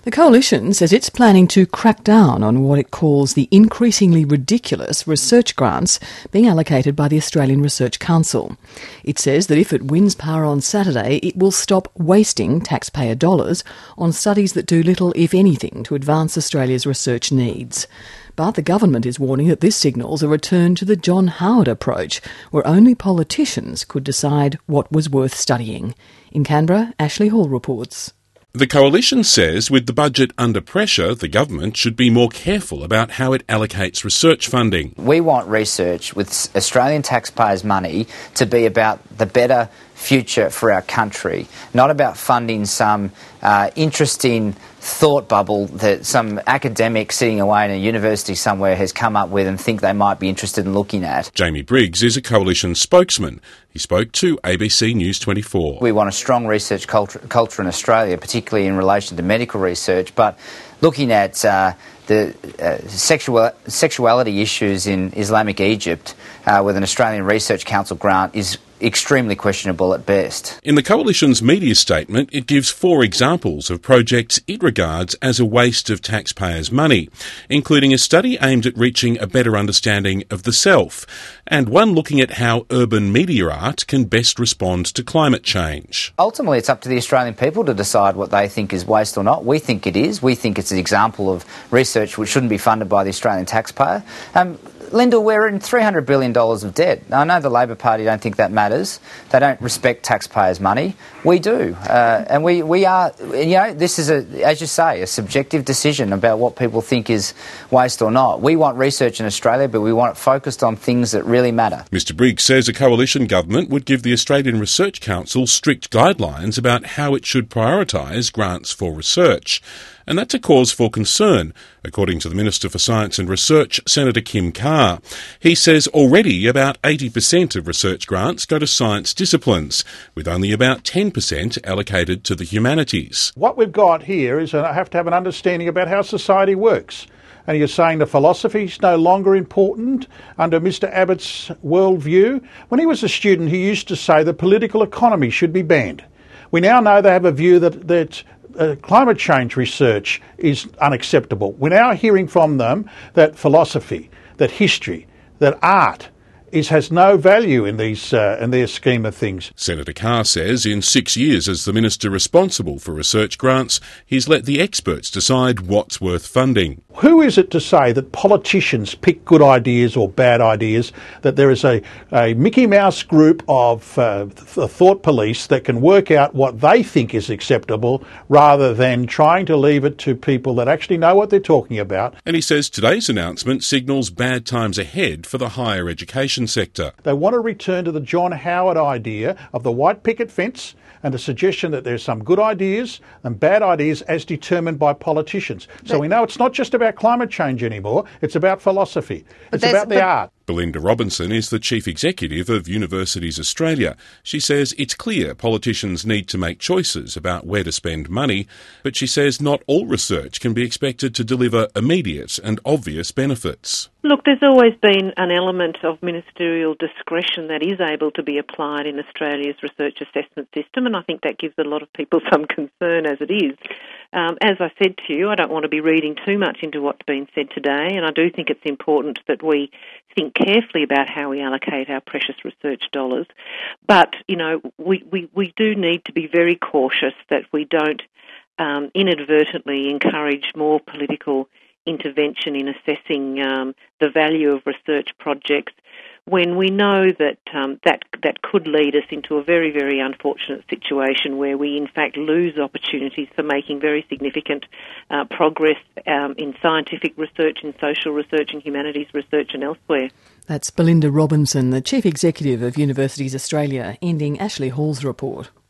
The Coalition says it's planning to crack down on what it calls the increasingly ridiculous research grants being allocated by the Australian Research Council. It says that if it wins power on Saturday, it will stop wasting taxpayer dollars on studies that do little, if anything, to advance Australia's research needs. But the government is warning that this signals a return to the John Howard approach, where only politicians could decide what was worth studying. In Canberra, Ashley Hall reports. The Coalition says with the budget under pressure, the government should be more careful about how it allocates research funding. We want research with Australian taxpayers' money to be about the better future for our country, not about funding some interesting thought bubble that some academic sitting away in a university somewhere has come up with and think they might be interested in looking at. Jamie Briggs is a Coalition spokesman. He spoke to ABC News 24. We want a strong research culture in Australia, particularly in relation to medical research, but looking at the sexuality issues in Islamic Egypt with an Australian Research Council grant is extremely questionable at best. In the Coalition's media statement, it gives 4 examples of projects it regards as a waste of taxpayers' money, including a study aimed at reaching a better understanding of the self, and one looking at how urban media art can best respond to climate change. Ultimately, it's up to the Australian people to decide what they think is waste or not. We think it is. We think it's an example of research which shouldn't be funded by the Australian taxpayer. Linda, we're in $300 billion of debt. Now, I know the Labor Party don't think that matters. They don't respect taxpayers' money. We do. And we are, this is, as you say, a subjective decision about what people think is waste or not. We want research in Australia, but we want it focused on things that really matter. Mr Briggs says a Coalition government would give the Australian Research Council strict guidelines about how it should prioritise grants for research. And that's a cause for concern, according to the Minister for Science and Research, Senator Kim Carr. He says already about 80% of research grants go to science disciplines, with only about 10% allocated to the humanities. What we've got here is I have to have an understanding about how society works. And you're saying the philosophy is no longer important under Mr Abbott's worldview. When he was a student, he used to say the political economy should be banned. We now know they have a view that climate change research is unacceptable. We're now hearing from them that philosophy, that history, that art has no value in their scheme of things. Senator Carr says in 6 years as the minister responsible for research grants, he's let the experts decide what's worth funding. Who is it to say that politicians pick good ideas or bad ideas, that there is a Mickey Mouse group of thought police that can work out what they think is acceptable rather than trying to leave it to people that actually know what they're talking about? And he says today's announcement signals bad times ahead for the higher education sector. They want to return to the John Howard idea of the white picket fence and the suggestion that there's some good ideas and bad ideas as determined by politicians. So we know it's not just about climate change anymore, it's about philosophy. It's about the art. Belinda Robinson is the Chief Executive of Universities Australia. She says it's clear politicians need to make choices about where to spend money, but she says not all research can be expected to deliver immediate and obvious benefits. Look, there's always been an element of ministerial discretion that is able to be applied in Australia's research assessment system, and I think that gives a lot of people some concern as it is. As I said to you, I don't want to be reading too much into what's been said today, and I do think it's important that we think carefully about how we allocate our precious research dollars. But, we do need to be very cautious that we don't inadvertently encourage more political intervention in assessing the value of research projects when we know that that could lead us into a very, very unfortunate situation where we in fact lose opportunities for making very significant progress in scientific research, in social research, in humanities research and elsewhere. That's Belinda Robinson, the Chief Executive of Universities Australia, ending Ashley Hall's report.